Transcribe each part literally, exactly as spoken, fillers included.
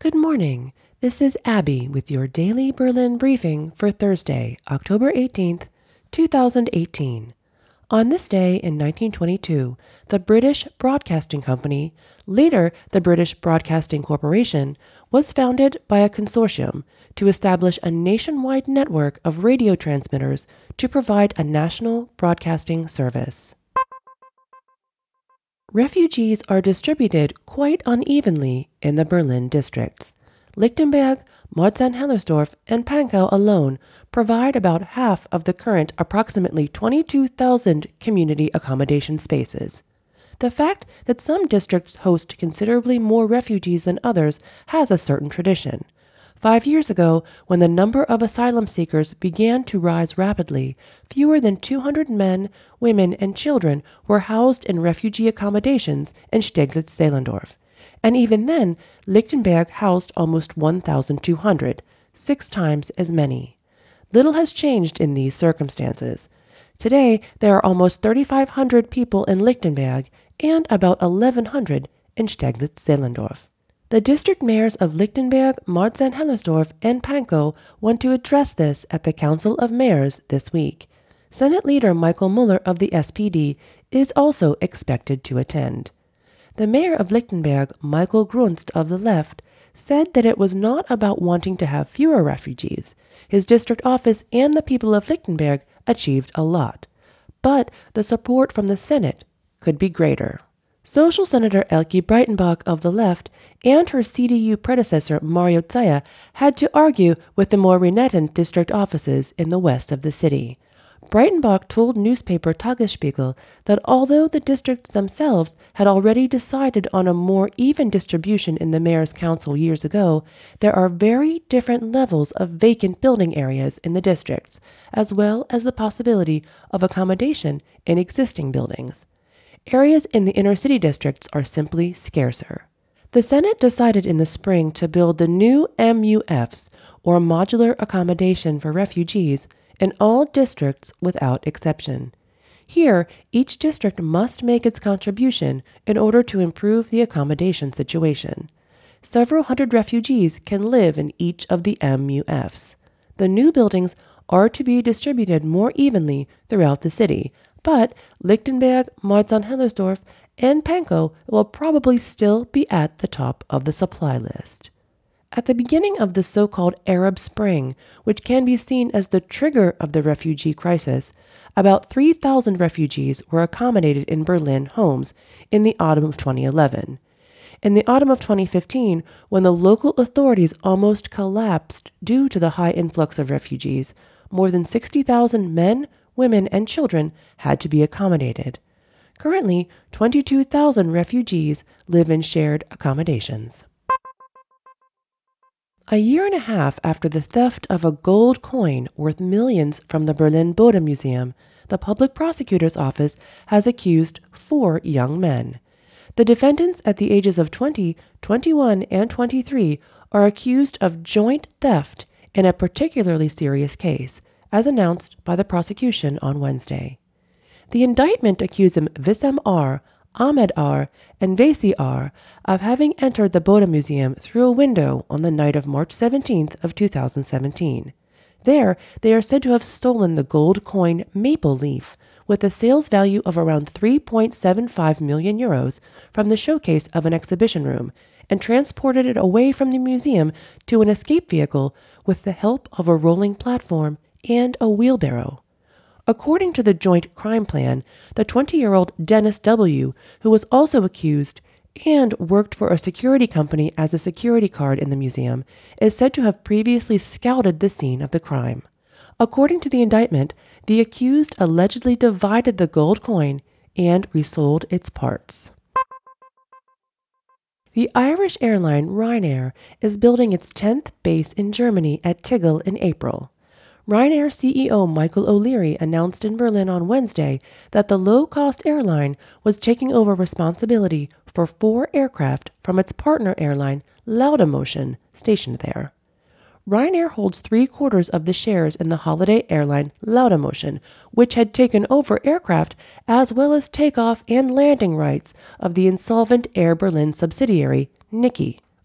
Good morning. This is Abby with your daily Berlin briefing for Thursday, October eighteenth, two thousand eighteen. On this day in nineteen twenty-two, the British Broadcasting Company, later the British Broadcasting Corporation, was founded by a consortium to establish a nationwide network of radio transmitters to provide a national broadcasting service. Refugees are distributed quite unevenly in the Berlin districts. Lichtenberg, Marzahn-Hellersdorf, and Pankow alone provide about half of the current approximately twenty-two thousand community accommodation spaces. The fact that some districts host considerably more refugees than others has a certain tradition. Five years ago, when the number of asylum seekers began to rise rapidly, fewer than two hundred men, women, and children were housed in refugee accommodations in Steglitz-Zehlendorf. And even then, Lichtenberg housed almost one thousand two hundred, six times as many. Little has changed in these circumstances. Today, there are almost thirty-five hundred people in Lichtenberg and about eleven hundred in Steglitz-Zehlendorf. The district mayors of Lichtenberg, Marzahn-Hellersdorf, and Pankow want to address this at the Council of Mayors this week. Senate leader Michael Müller of the S P D is also expected to attend. The mayor of Lichtenberg, Michael Grunst of the Left, said that it was not about wanting to have fewer refugees. His district office and the people of Lichtenberg achieved a lot. But the support from the Senate could be greater. Social Senator Elke Breitenbach of the Left and her C D U predecessor Mario Zeyer had to argue with the more repentant district offices in the west of the city. Breitenbach told newspaper Tagesspiegel that although the districts themselves had already decided on a more even distribution in the mayor's council years ago, there are very different levels of vacant building areas in the districts, as well as the possibility of accommodation in existing buildings. Areas in the inner city districts are simply scarcer. The Senate decided in the spring to build the new M U Fs, or Modular Accommodation for Refugees, in all districts without exception. Here, each district must make its contribution in order to improve the accommodation situation. Several hundred refugees can live in each of the M U Fs. The new buildings are to be distributed more evenly throughout the city, but Lichtenberg, Marzahn-Hellersdorf, and Pankow will probably still be at the top of the supply list. At the beginning of the so-called Arab Spring, which can be seen as the trigger of the refugee crisis, about three thousand refugees were accommodated in Berlin homes in the autumn of twenty eleven. In the autumn of twenty fifteen, when the local authorities almost collapsed due to the high influx of refugees, more than sixty thousand men, women, and children had to be accommodated. Currently, twenty-two thousand refugees live in shared accommodations. A year and a half after the theft of a gold coin worth millions from the Berlin Bode Museum, the public prosecutor's office has accused four young men. The defendants at the ages of twenty, twenty-one, and twenty-three are accused of joint theft in a particularly serious case, as announced by the prosecution on Wednesday. The indictment accused them Wissam R., Ahmed R., and Vesi R. of having entered the Bode Museum through a window on the night of March seventeenth of two thousand seventeen. There, they are said to have stolen the gold coin Maple Leaf, with a sales value of around three point seven five million euros, from the showcase of an exhibition room, and transported it away from the museum to an escape vehicle with the help of a rolling platform and a wheelbarrow. According to the joint crime plan, the twenty-year-old Dennis W., who was also accused and worked for a security company as a security guard in the museum, is said to have previously scouted the scene of the crime. According to the indictment, the accused allegedly divided the gold coin and resold its parts. The Irish airline Ryanair is building its tenth base in Germany at Tegel in April. Ryanair C E O Michael O'Leary announced in Berlin on Wednesday that the low-cost airline was taking over responsibility for four aircraft from its partner airline Laudamotion, stationed there. Ryanair holds three-quarters of the shares in the holiday airline Laudamotion, which had taken over aircraft as well as takeoff and landing rights of the insolvent Air Berlin subsidiary Niki,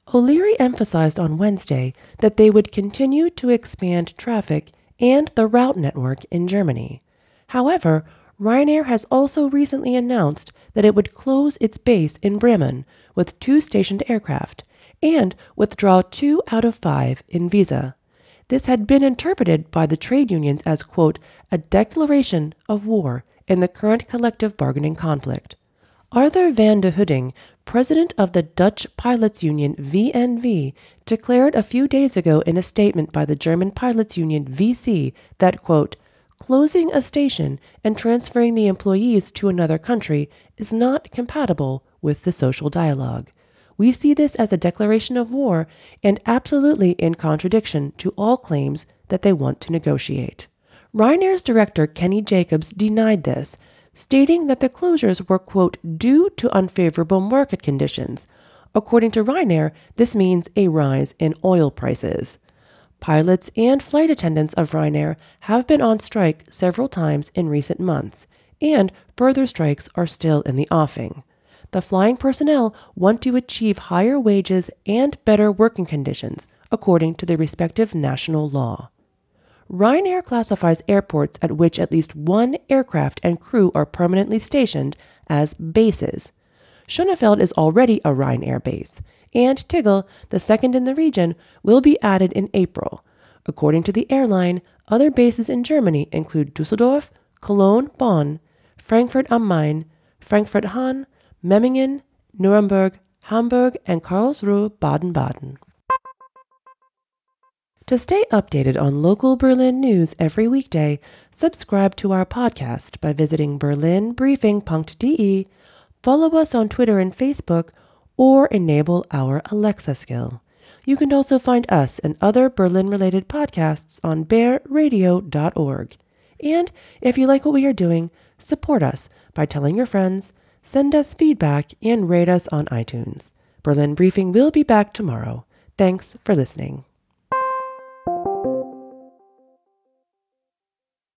O'Leary emphasized on Wednesday that they would continue to expand traffic and the route network in Germany. However, Ryanair has also recently announced that it would close its base in Bremen with two stationed aircraft and withdraw two out of five in Visa. This had been interpreted by the trade unions as, quote, a declaration of war in the current collective bargaining conflict. Arthur van de Hudding, president of the Dutch pilots union V N V, declared a few days ago in a statement by the German pilots union V C that, quote, closing a station and transferring the employees to another country is not compatible with the social dialogue. We see this as a declaration of war and absolutely in contradiction to all claims that they want to negotiate. Ryanair's director Kenny Jacobs denied this, stating that the closures were, quote, due to unfavorable market conditions. According to Ryanair, this means a rise in oil prices. Pilots and flight attendants of Ryanair have been on strike several times in recent months, and further strikes are still in the offing. The flying personnel want to achieve higher wages and better working conditions, according to the respective national law. Ryanair classifies airports at which at least one aircraft and crew are permanently stationed as bases. Schönefeld is already a Ryanair base, and Tegel, the second in the region, will be added in April. According to the airline, other bases in Germany include Düsseldorf, Cologne, Bonn, Frankfurt am Main, Frankfurt-Hahn, Memmingen, Nuremberg, Hamburg, and Karlsruhe, Baden-Baden. To stay updated on local Berlin news every weekday, subscribe to our podcast by visiting berlin briefing dot d e, follow us on Twitter and Facebook, or enable our Alexa skill. You can also find us and other Berlin-related podcasts on bear radio dot org. And if you like what we are doing, support us by telling your friends, send us feedback, and rate us on iTunes. Berlin Briefing will be back tomorrow. Thanks for listening.